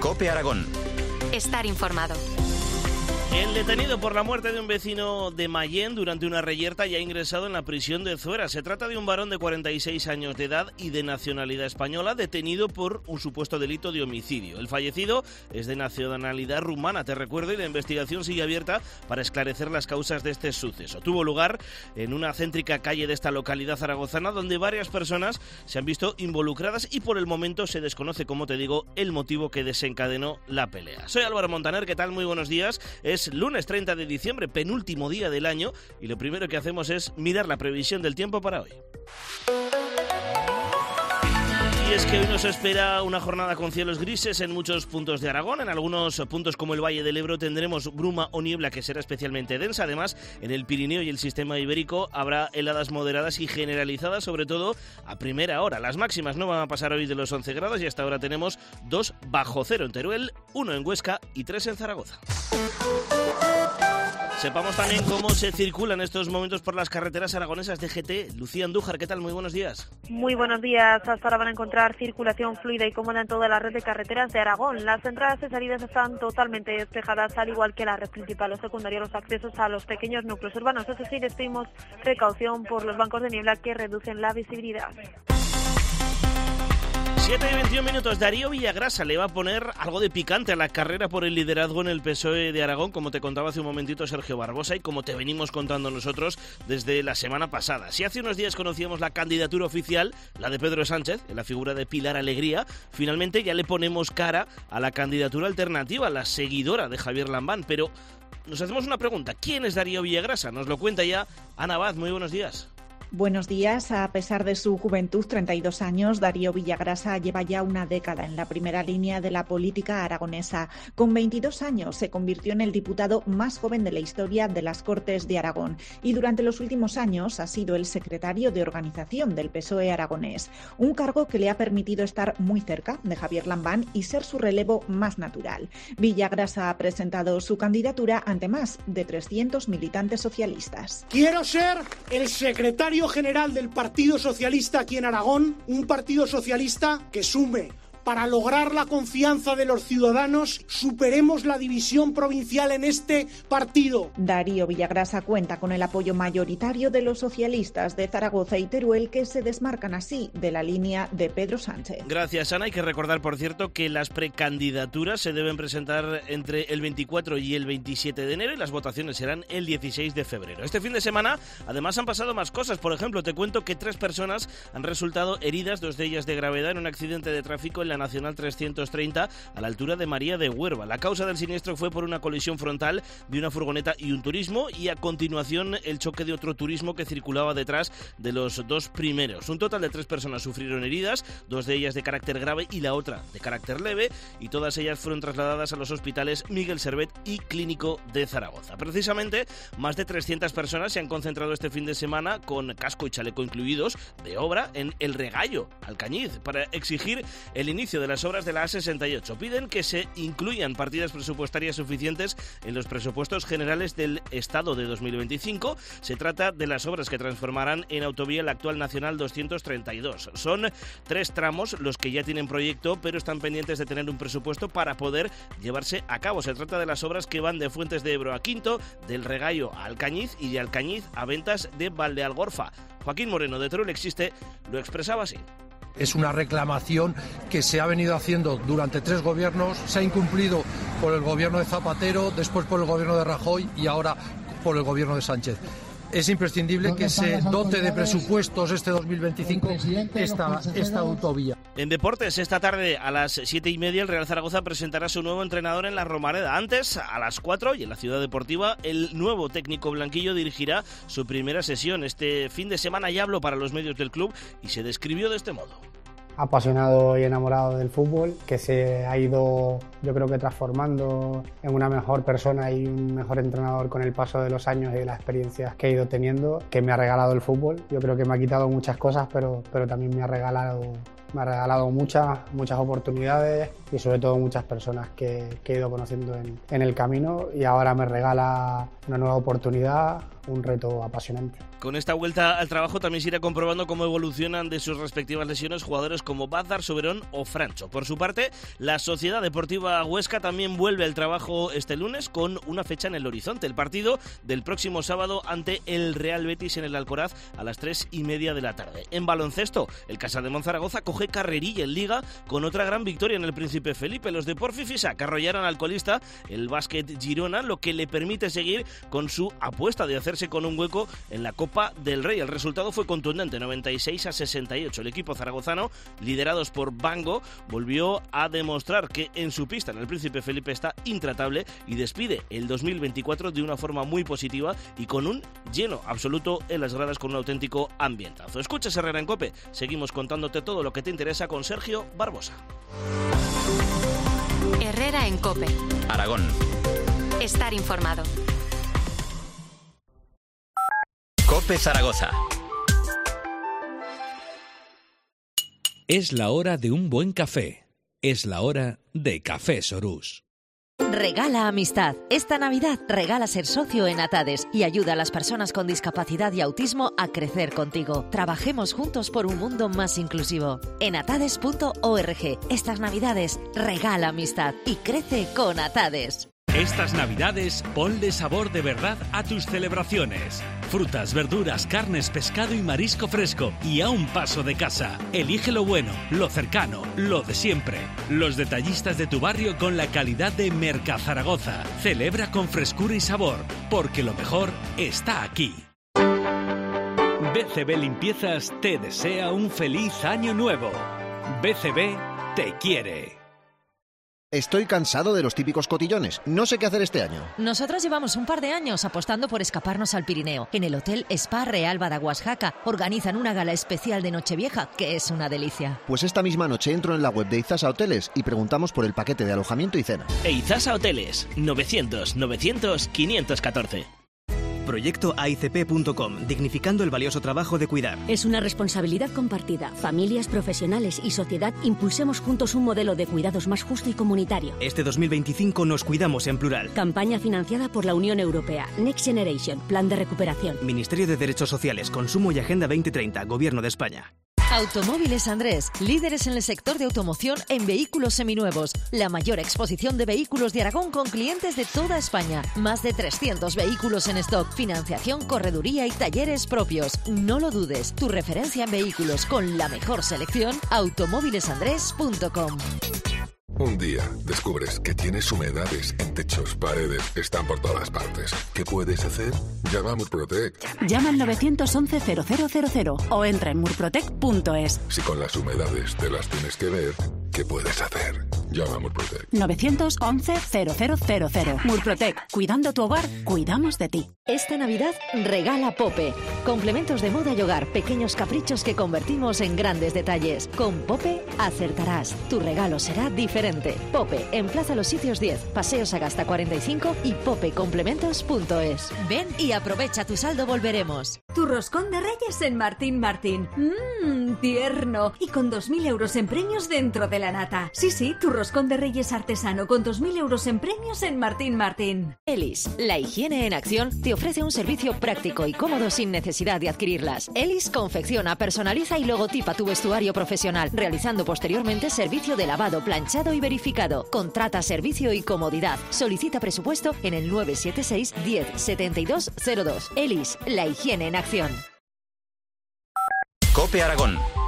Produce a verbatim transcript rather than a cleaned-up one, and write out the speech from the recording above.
COPE Aragón. Estar informado. El detenido por la muerte de un vecino de Mayén durante una reyerta ya ha ingresado en la prisión de Zuera. Se trata de un varón de cuarenta y seis años de edad y de nacionalidad española, detenido por un supuesto delito de homicidio. El fallecido es de nacionalidad rumana, te recuerdo, y la investigación sigue abierta para esclarecer las causas de este suceso. Tuvo lugar en una céntrica calle de esta localidad zaragozana, donde varias personas se han visto involucradas y por el momento se desconoce, como te digo, el motivo que desencadenó la pelea. Soy Álvaro Montaner, ¿qué tal? Muy buenos días. Es lunes treinta de diciembre, penúltimo día del año, y lo primero que hacemos es mirar la previsión del tiempo para hoy. Y es que hoy nos espera una jornada con cielos grises en muchos puntos de Aragón. En algunos puntos como el Valle del Ebro tendremos bruma o niebla que será especialmente densa. Además, en el Pirineo y el sistema ibérico habrá heladas moderadas y generalizadas, sobre todo a primera hora. Las máximas no van a pasar hoy de los once grados y hasta ahora tenemos dos bajo cero en Teruel, uno en Huesca y tres en Zaragoza. Sepamos también cómo se circula en estos momentos por las carreteras aragonesas de G T. Lucía Andújar, ¿qué tal? Muy buenos días. Muy buenos días. Hasta ahora van a encontrar circulación fluida y cómoda en toda la red de carreteras de Aragón. Las entradas y salidas están totalmente despejadas, al igual que la red principal o secundaria, los accesos a los pequeños núcleos urbanos. Es decir, pedimos precaución por los bancos de niebla que reducen la visibilidad. siete y veintiún minutos. Darío Villagrasa le va a poner algo de picante a la carrera por el liderazgo en el P S O E de Aragón, como te contaba hace un momentito Sergio Barbosa y como te venimos contando nosotros desde la semana pasada. Si hace unos días conocíamos la candidatura oficial, la de Pedro Sánchez, en la figura de Pilar Alegría, finalmente ya le ponemos cara a la candidatura alternativa, la seguidora de Javier Lambán. Pero nos hacemos una pregunta: ¿quién es Darío Villagrasa? Nos lo cuenta ya Ana Abad. Muy buenos días. Buenos días. A pesar de su juventud, treinta y dos años, Darío Villagrasa lleva ya una década en la primera línea de la política aragonesa. Con veintidós años se convirtió en el diputado más joven de la historia de las Cortes de Aragón y durante los últimos años ha sido el secretario de organización del P S O E aragonés, un cargo que le ha permitido estar muy cerca de Javier Lambán y ser su relevo más natural. Villagrasa ha presentado su candidatura ante más de trescientos militantes socialistas. Quiero ser el secretario general del Partido Socialista aquí en Aragón, un Partido Socialista que sume. Para lograr la confianza de los ciudadanos, superemos la división provincial en este partido. Darío Villagrasa cuenta con el apoyo mayoritario de los socialistas de Zaragoza y Teruel, que se desmarcan así de la línea de Pedro Sánchez. Gracias, Ana. Hay que recordar, por cierto, que las precandidaturas se deben presentar entre el veinticuatro y el veintisiete de enero y las votaciones serán el dieciséis de febrero. Este fin de semana, además, han pasado más cosas. Por ejemplo, te cuento que tres personas han resultado heridas, dos de ellas de gravedad, en un accidente de tráfico en la Nacional trescientos treinta a la altura de María de Huerva. La causa del siniestro fue por una colisión frontal de una furgoneta y un turismo y a continuación el choque de otro turismo que circulaba detrás de los dos primeros. Un total de tres personas sufrieron heridas, dos de ellas de carácter grave y la otra de carácter leve, y todas ellas fueron trasladadas a los hospitales Miguel Servet y Clínico de Zaragoza. Precisamente, más de trescientas personas se han concentrado este fin de semana con casco y chaleco incluidos de obra en El Regallo, Alcañiz, para exigir el inicio de las obras de la A sesenta y ocho. Piden que se incluyan partidas presupuestarias suficientes en los presupuestos generales del Estado de dos mil veinticinco. Se trata de las obras que transformarán en autovía la actual Nacional doscientos treinta y dos. Son tres tramos los que ya tienen proyecto, pero están pendientes de tener un presupuesto para poder llevarse a cabo. Se trata de las obras que van de Fuentes de Ebro a Quinto, del Regallo a Alcañiz y de Alcañiz a Ventas de Valdealgorfa. Joaquín Moreno, de Teruel Existe, lo expresaba así. Es una reclamación que se ha venido haciendo durante tres gobiernos, se ha incumplido por el gobierno de Zapatero, después por el gobierno de Rajoy y ahora por el gobierno de Sánchez. Es imprescindible que se dote de presupuestos este dos mil veinticinco esta, esta autovía. En deportes, esta tarde a las siete y media el Real Zaragoza presentará a su nuevo entrenador en la Romareda. Antes, a las cuatro y en la Ciudad Deportiva, el nuevo técnico blanquillo dirigirá su primera sesión. Este fin de semana ya habló para los medios del club y se describió de este modo. Apasionado y enamorado del fútbol, que se ha ido, yo creo que transformando en una mejor persona y un mejor entrenador con el paso de los años y de las experiencias que he ido teniendo, que me ha regalado el fútbol. Yo creo que me ha quitado muchas cosas, pero, pero también me ha regalado, me ha regalado muchas, muchas oportunidades y sobre todo muchas personas que, que he ido conociendo en, en el camino, y ahora me regala una nueva oportunidad, un reto apasionante. Con esta vuelta al trabajo también se irá comprobando cómo evolucionan de sus respectivas lesiones jugadores como Badar, Soberón o Francho. Por su parte, la Sociedad Deportiva Huesca también vuelve al trabajo este lunes con una fecha en el horizonte, el partido del próximo sábado ante el Real Betis en el Alcoraz a las tres y media de la tarde. En baloncesto, el Casademont Zaragoza coge carrerilla en Liga con otra gran victoria en el Príncipe Felipe. Los de Porfi Fisac arrollaron al colista, el Básquet Girona, lo que le permite seguir con su apuesta de hacerse con un hueco en la Copa del Rey. El resultado fue contundente, noventa y seis a sesenta y ocho. El equipo zaragozano, liderados por Bango, volvió a demostrar que en su pista en el Príncipe Felipe está intratable y despide el dos mil veinticuatro de una forma muy positiva y con un lleno absoluto en las gradas, con un auténtico ambientazo. Escuchas Herrera en COPE, seguimos contándote todo lo que te interesa con Sergio Barbosa. Herrera en COPE. Aragón. Estar informado. COPE Zaragoza. Es la hora de un buen café. Es la hora de Café Sorús. Regala amistad. Esta Navidad regala ser socio en Atades y ayuda a las personas con discapacidad y autismo a crecer contigo. Trabajemos juntos por un mundo más inclusivo. En atades punto org. Estas Navidades regala amistad y crece con Atades. Estas Navidades ponle sabor de verdad a tus celebraciones. Frutas, verduras, carnes, pescado y marisco fresco y a un paso de casa. Elige lo bueno, lo cercano, lo de siempre. Los detallistas de tu barrio con la calidad de Mercazaragoza. Celebra con frescura y sabor, porque lo mejor está aquí. B C B Limpiezas te desea un feliz año nuevo. B C B te quiere. Estoy cansado de los típicos cotillones. No sé qué hacer este año. Nosotros llevamos un par de años apostando por escaparnos al Pirineo. En el Hotel Spa Real Badaguas Jaca organizan una gala especial de Nochevieja, que es una delicia. Pues esta misma noche entro en la web de Izasa Hoteles y preguntamos por el paquete de alojamiento y cena. E Izasa Hoteles, novecientos novecientos quinientos catorce. Proyecto A I C P punto com, dignificando el valioso trabajo de cuidar. Es una responsabilidad compartida. Familias, profesionales y sociedad impulsemos juntos un modelo de cuidados más justo y comunitario. Este dos mil veinticinco nos cuidamos en plural. Campaña financiada por la Unión Europea. Next Generation, Plan de Recuperación. Ministerio de Derechos Sociales, Consumo y Agenda veinte treinta, Gobierno de España. Automóviles Andrés, líderes en el sector de automoción en vehículos seminuevos. La mayor exposición de vehículos de Aragón con clientes de toda España. Más de trescientos vehículos en stock, financiación, correduría y talleres propios. No lo dudes, tu referencia en vehículos con la mejor selección, automóviles andrés punto com. Un día descubres que tienes humedades en techos, paredes, están por todas partes. ¿Qué puedes hacer? Llama a Murprotec. Llama al nueve once cero cero cero cero o entra en murprotec punto es. Si con las humedades te las tienes que ver, ¿qué puedes hacer? Llama a Murprotec. nueve once cero cero cero cero. Murprotec. Cuidando tu hogar, cuidamos de ti. Esta Navidad regala Pope. Complementos de moda y hogar, pequeños caprichos que convertimos en grandes detalles. Con Pope acertarás. Tu regalo será diferente. Pope, en Plaza Los Sitios diez, Paseo Sagasta cuarenta y cinco y pope complementos punto es. Ven y aprovecha tu saldo Volveremos. Tu roscón de Reyes en Martín Martín. Mmm, tierno. Y con dos mil euros en premios dentro de la nata. Sí, sí, tu roscón de Reyes artesano con dos mil euros en premios en Martín Martín. Elis, la higiene en acción, te ofrece un servicio práctico y cómodo sin necesidad de adquirirlas. Elis confecciona, personaliza y logotipa tu vestuario profesional, realizando posteriormente servicio de lavado, planchado y verificado. Contrata servicio y comodidad. Solicita presupuesto en el nueve siete seis diez setenta y dos cero dos. Elis, la higiene en acción. COPE Aragón.